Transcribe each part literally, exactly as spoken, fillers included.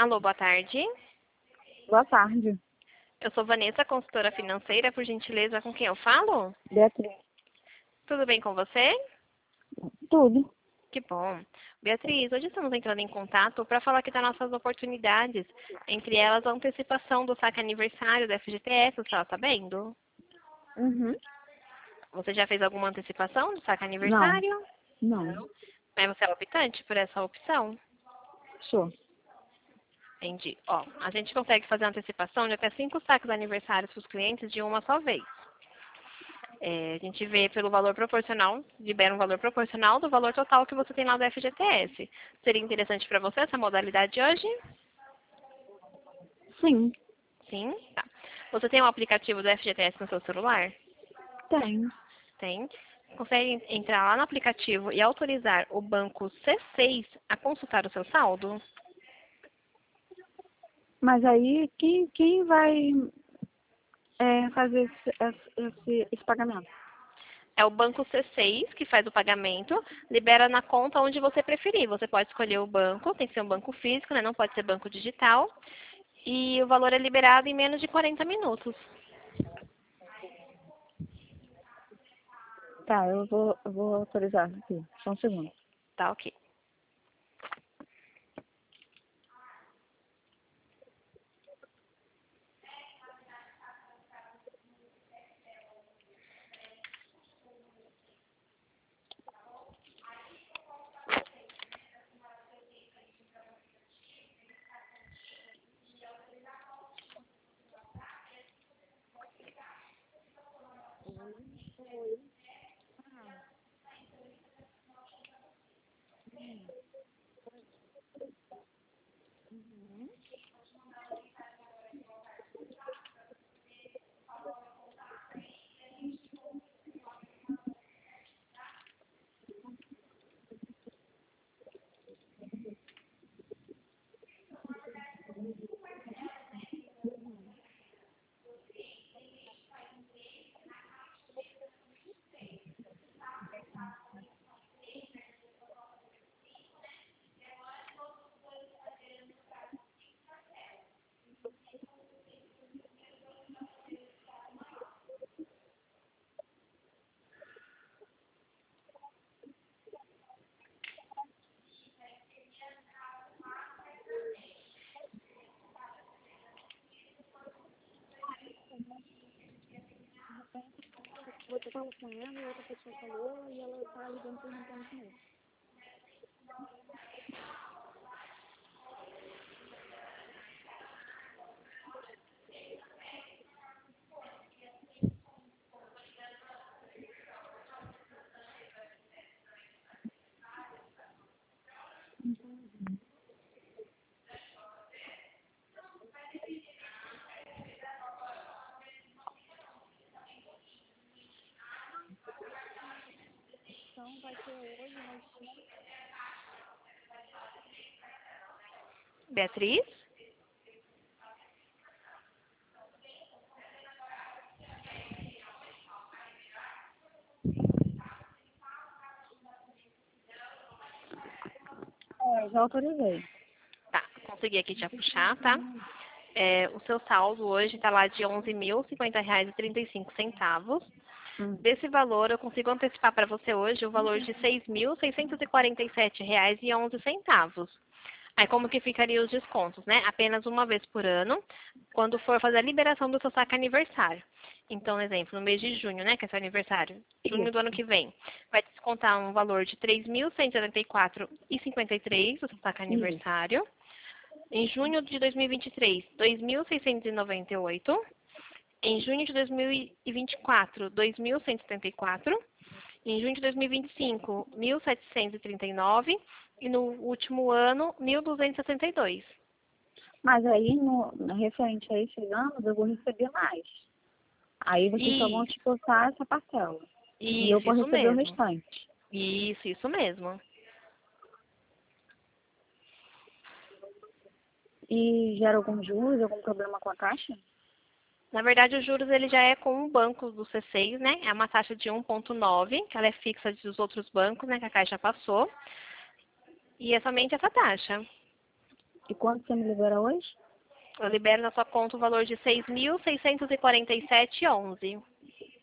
Alô, boa tarde. Boa tarde. Eu sou Vanessa, consultora financeira. Por gentileza, com quem eu falo? Beatriz. Tudo bem com você? Tudo. Que bom. Beatriz, hoje estamos entrando em contato para falar aqui das nossas oportunidades. Entre elas, a antecipação do saque aniversário da F G T S, você está sabendo? Uhum. Você já fez alguma antecipação do saque Não. aniversário? Não. Mas você é optante por essa opção? Sou. Entendi. Ó, a gente consegue fazer a antecipação de até cinco saques aniversários para os clientes de uma só vez. É, a gente vê pelo valor proporcional, libera um valor proporcional do valor total que você tem lá do F G T S. Seria interessante para você essa modalidade de hoje? Sim. Sim? Tá. Você tem um aplicativo do F G T S no seu celular? Tem. Tem. Consegue entrar lá no aplicativo e autorizar o banco C seis a consultar o seu saldo? Mas aí, quem, quem vai é, fazer esse, esse, esse pagamento? É o banco C seis que faz o pagamento, libera na conta onde você preferir. Você pode escolher o banco, tem que ser um banco físico, né? Não pode ser banco digital. E o valor é liberado em menos de quarenta minutos. Tá, eu vou, eu vou autorizar aqui. Só um segundo. Tá ok. Você falou com ela e outra pessoa falou e ela tá ligando perguntando com ele. Então vai ser hoje, mas Beatriz? é, já autorizei. Tá, consegui aqui te puxar, tá? É, o seu saldo hoje está lá de onze mil e cinquenta reais e trinta e cinco centavos. Hum. Desse valor, eu consigo antecipar para você hoje o valor de seis mil seiscentos e quarenta e sete reais e onze centavos. Aí como que ficaria os descontos, né? Apenas uma vez por ano, quando for fazer a liberação do seu saque aniversário. Então, exemplo, no mês de junho, né, que é seu aniversário, junho do ano Isso. que vem, vai descontar um valor de três mil cento e setenta e quatro reais e cinquenta e três centavos do seu saque Isso. aniversário. Em junho de dois mil e vinte e três, dois mil seiscentos e noventa e oito. Em junho de dois mil e vinte e quatro, dois mil cento e setenta e quatro. Em junho de dois mil e vinte e cinco, mil setecentos e trinta e nove. E no último ano, mil duzentos e sessenta e dois. Mas aí, no, no referente a esses anos, eu vou receber mais. Aí vocês só vão Isso, descontar essa parcela. E eu isso, vou isso receber o mesmo. restante. Isso, isso mesmo. E gera algum juros, algum problema com a taxa? Na verdade, os juros ele já é com o banco do C seis, né? É uma taxa de um vírgula nove, que ela é fixa dos outros bancos, né? Que a Caixa passou. E é somente essa taxa. E quanto você me libera hoje? Eu libero na sua conta o valor de seis mil seiscentos e quarenta e sete reais e onze centavos.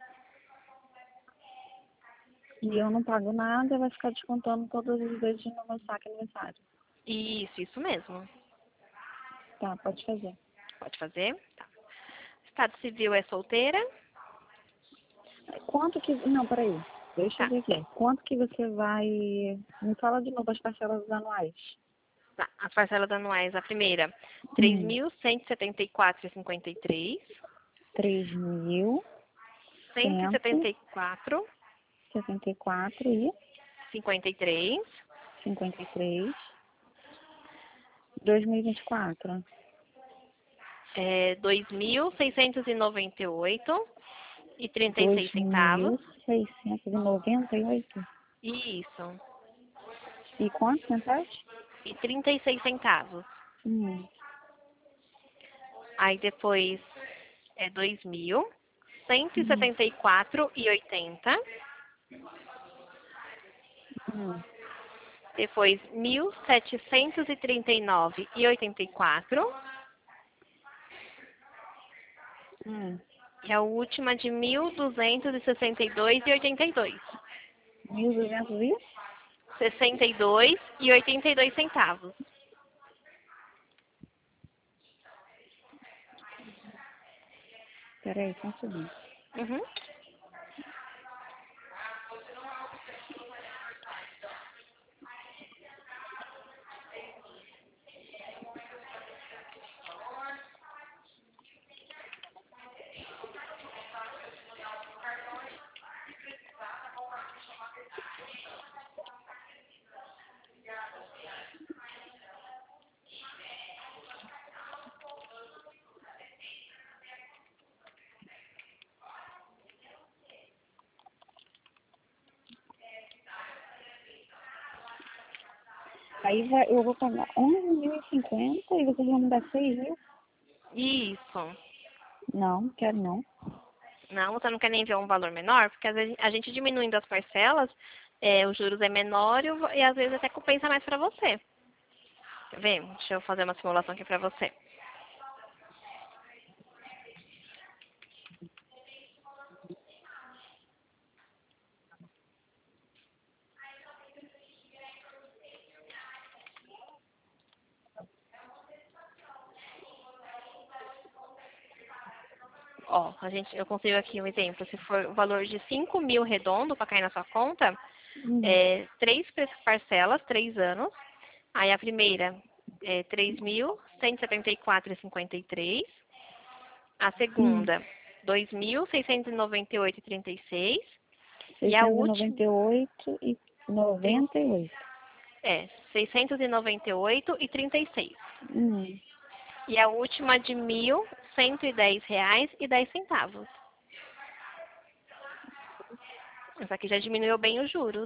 E eu não pago nada, vai ficar descontando todas as vezes no meu saque aniversário. Isso, isso mesmo. Tá, pode fazer. Pode fazer? Tá. Estado civil é solteira? Quanto que... Não, peraí. Deixa eu Tá. ver aqui. Quanto que você vai... Me fala de novo as parcelas anuais. Tá. As parcelas anuais, a primeira, três Hum. mil cento e setenta e quatro reais e cinquenta e três três mil cento e cento setenta e quatro e setenta e quatro e cinquenta e três cinquenta e três. dois mil e vinte e quatro. é, dois mil seiscentos e noventa e oito e trinta e dois seis centavos. mil seiscentos e noventa e oito. Isso. E quantos centavos? E trinta e seis centavos. Hum. Aí depois é dois mil cento e Hum. setenta e quatro e oitenta. Hum. Depois mil setecentos e trinta e nove e oitenta e quatro. Hum. E a última de mil duzentos e sessenta e dois e oitenta e dois. mil e duzentos e? sessenta e dois e oitenta e dois centavos. Peraí, só um segundo. Uhum. Aí vai, eu vou pagar onze mil e cinquenta e vocês vão me dar seis mil? Isso. Não, quero não. Não, você não quer nem ver um valor menor? Porque às vezes a gente diminuindo as parcelas, é, os juros é menor e, o- e às vezes até compensa mais para você. Quer ver? Deixa eu fazer uma simulação aqui para você. Ó, a gente, eu consigo aqui um exemplo. Se for o valor de cinco mil redondo para cair na sua conta, Hum. é, três pre- parcelas, três anos. Aí a primeira é três mil cento e setenta e quatro reais e cinquenta e três. A Hum. segunda, dois mil seiscentos e noventa e oito reais e trinta e seis. E a seiscentos e última, noventa e oito e trin- noventa e oito. é, seiscentos e noventa e oito reais e trinta e seis. Hum. E a última de mil cento e dez reais e dez centavos. Essa aqui já diminuiu bem os juros.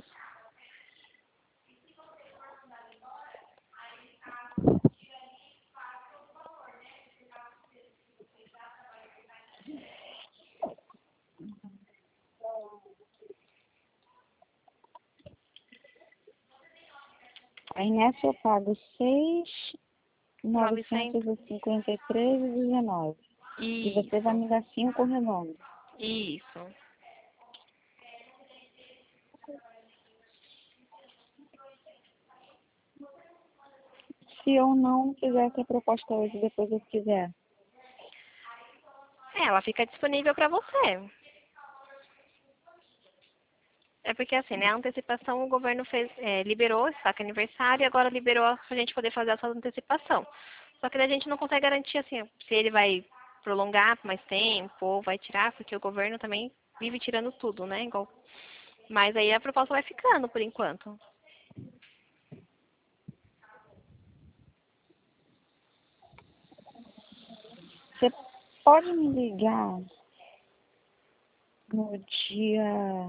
Aí nessa eu pago seis mil novecentos. novecentos e cinquenta e três e dezenove. E você vai Isso, me dar cinco redondo. isso. Se eu não fizer essa proposta hoje, depois eu quiser. É, ela fica disponível para você. É porque assim, né, a antecipação o governo fez, é, liberou esse saque aniversário e agora liberou pra gente poder fazer essa antecipação. Só que daí a gente não consegue garantir assim, se ele vai prolongar por mais tempo ou vai tirar, porque o governo também vive tirando tudo, né? Igual... Mas aí a proposta vai ficando por enquanto. Você pode me ligar no dia...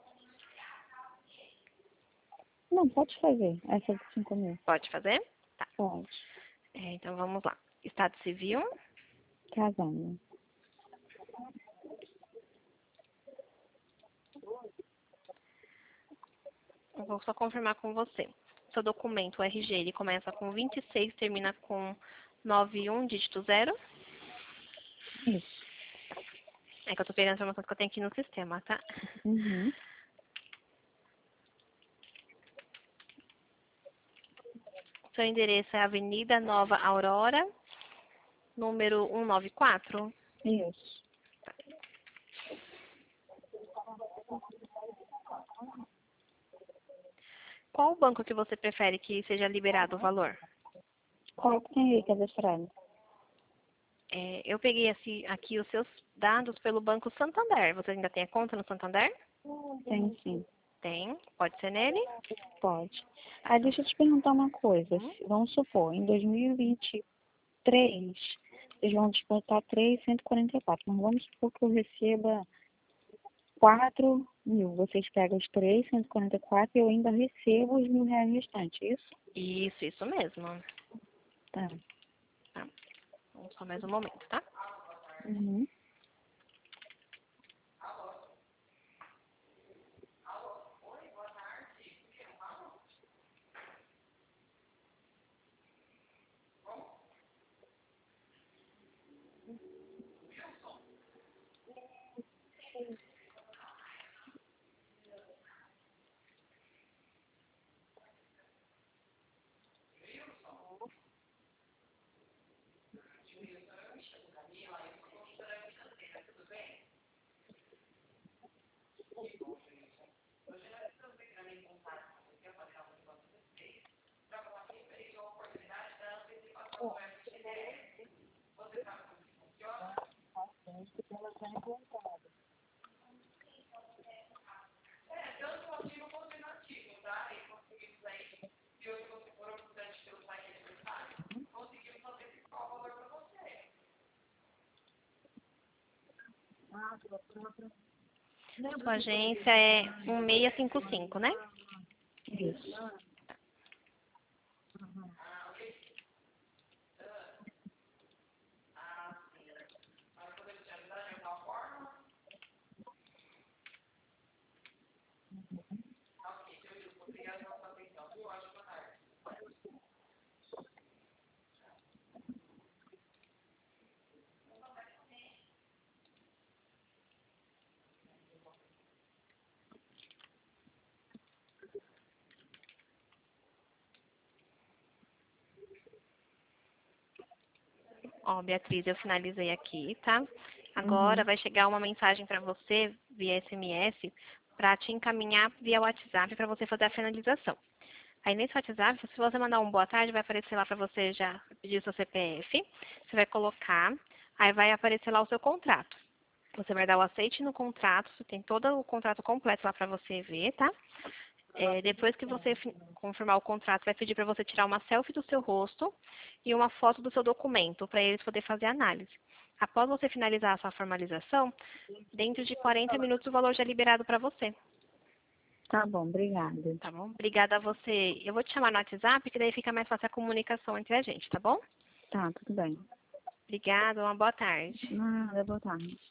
Não, pode fazer. Essa de cinco mil. Pode fazer? Tá. Pode. É, então vamos lá. Estado civil. Casando. Eu vou só confirmar com você. Seu documento, o R G, ele começa com vinte e seis, termina com noventa e um, dígito zero. Isso. É que eu tô pegando a informação que eu tenho aqui no sistema, tá? Uhum. Seu endereço é Avenida Nova Aurora, número cento e noventa e quatro. Isso. Qual o banco que você prefere que seja liberado o valor? Qual que tem aí cadastrado? É, eu peguei assim, aqui os seus dados pelo Banco Santander. Você ainda tem a conta no Santander? Tem sim. Tem. Pode ser nele? Pode. Ah, deixa eu te perguntar uma coisa. Uhum. Se- Vamos supor, em dois mil e vinte e três, eles vão descontar três mil cento e quarenta e quatro. Mas vamos supor que eu receba quatro mil. Vocês pegam os três mil cento e quarenta e quatro e eu ainda recebo os mil reais restantes, isso? Isso, isso mesmo. Tá. Tá. Vamos só mais um momento, tá? Uhum. Sua agência é um seis cinco cinco, né? Isso. Ó, Beatriz, eu finalizei aqui, tá? Agora Uhum. vai chegar uma mensagem para você via S M S para te encaminhar via WhatsApp para você fazer a finalização. Aí nesse WhatsApp, se você mandar um boa tarde, vai aparecer lá para você já pedir seu C P F. Você vai colocar, aí vai aparecer lá o seu contrato. Você vai dar o aceite no contrato, você tem todo o contrato completo lá para você ver, tá? É, depois que você fi- confirmar o contrato, vai pedir para você tirar uma selfie do seu rosto e uma foto do seu documento, para eles poderem fazer a análise. Após você finalizar a sua formalização, dentro de quarenta minutos o valor já é liberado para você, Tá bom, obrigada. tá bom? Obrigada a você. Eu vou te chamar no WhatsApp, que daí fica mais fácil a comunicação entre a gente, tá bom? Tá, tudo bem. Obrigada, uma boa tarde. Nada, boa tarde.